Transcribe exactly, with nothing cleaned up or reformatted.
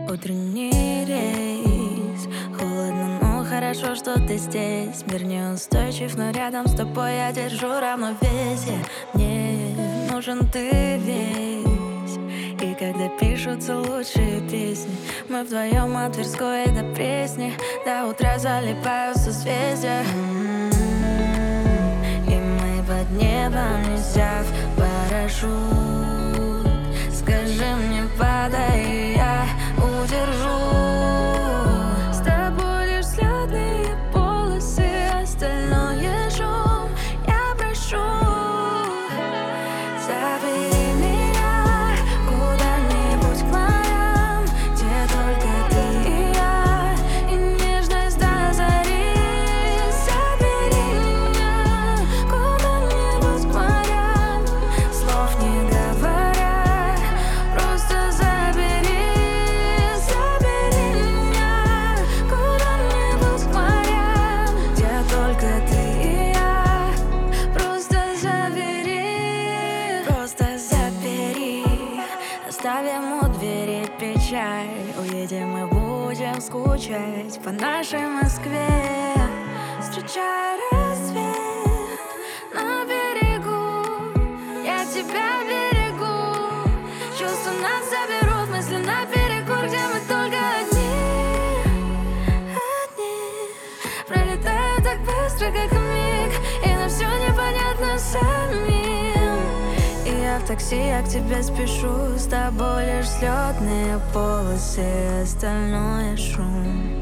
Утренний рейс. Холодно, но хорошо, что ты здесь. Мир неустойчив, но рядом с тобой я держу равновесие. Мне нужен ты весь. И когда пишутся лучшие песни, мы вдвоем от Тверской до Пресни. До утра залипаю в созвездия. И мы под небом, нельзя в парашют. Скажи мне, падай, и я удержу. С тобой лишь взлетные полосы, остальное шум. Я прошу, забери меня куда-нибудь к морям, где только ты и я, и нежность до зари. Забери меня куда-нибудь к морям, слов не говоря, просто забери. Забери меня куда-нибудь к морям, где только ты и я, просто забери. Просто забери. Оставим у двери печаль, уедем и будем скучать по нашей Москве. Встречай рассвет на берегу, я тебя берегу. Чувства нас заберут, мысли наперекор, где мы только одни. Одни пролетают так быстро, как миг, и нам все непонятно самим. И я в такси, я к тебе спешу. С тобой лишь взлетные полосы, остальное шум.